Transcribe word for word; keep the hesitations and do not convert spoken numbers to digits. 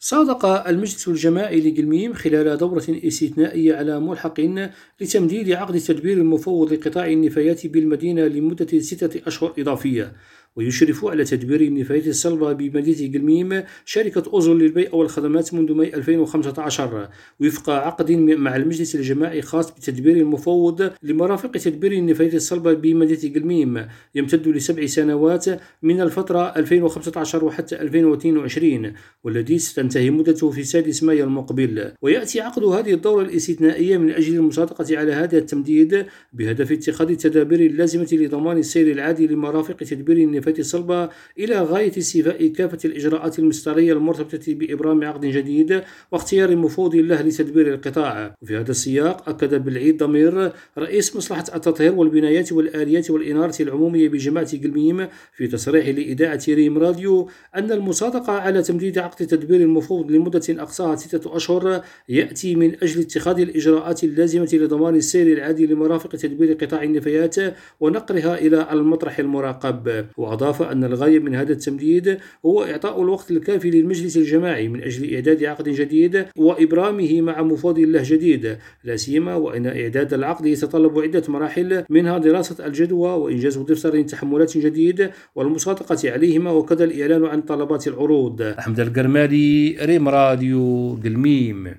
صادق المجلس الجماعي لقلميم خلال دورة استثنائية على ملحق لتمديد عقد تدبير المفوض لقطاع النفايات بالمدينة لمدة ستة أشهر إضافية. ويشرف على تدبير النفايات الصلبة بمدينة قلميم شركة أوزون للبيئة والخدمات منذ ماي ألفين وخمسة عشر وفق عقد مع المجلس الجماعي خاص بتدبير المفوض لمرافق تدبير النفايات الصلبة بمدينة قلميم يمتد لسبع سنوات من الفترة ألفين وخمسة عشر وحتى ألفين واثنين وعشرين، والذي ستنتهي مدته في سادس مايو المقبل. ويأتي عقد هذه الدورة الاستثنائية من أجل المصادقة على هذا التمديد بهدف اتخاذ التدابير اللازمة لضمان السير العادي لمرافق تدبير النفايات الصلبة إلى غاية استيفاء كافة الإجراءات المسطرية المرتبطة بإبرام عقد جديد واختيار مفوض له لتدبير القطاع. وفي هذا السياق أكد بالعيد ضمير رئيس مصلحة التطهير والبنايات والآليات والإنارة العمومية بجماعة قلميم في تصريح لإذاعة ريم راديو أن المصادقة على تمديد عقد تدبير المفوض لمدة أقصاها ستة أشهر يأتي من أجل اتخاذ الإجراءات اللازمة لضمان السير العادي لمرافق تدبير قطاع النفايات ونقلها إلى المطرح المراقب. وأضاف أن الغاية من هذا التمديد هو إعطاء الوقت الكافي للمجلس الجماعي من أجل إعداد عقد جديد وإبرامه مع مفوض له جديد، لا سيما وأن إعداد العقد يتطلب عدة مراحل منها دراسة الجدوى وإنجاز دفتر تحملات جديد والمصادقة عليهما وكذا الإعلان عن طلبات العروض. أحمد القرمالي، ريم راديو، قلميم.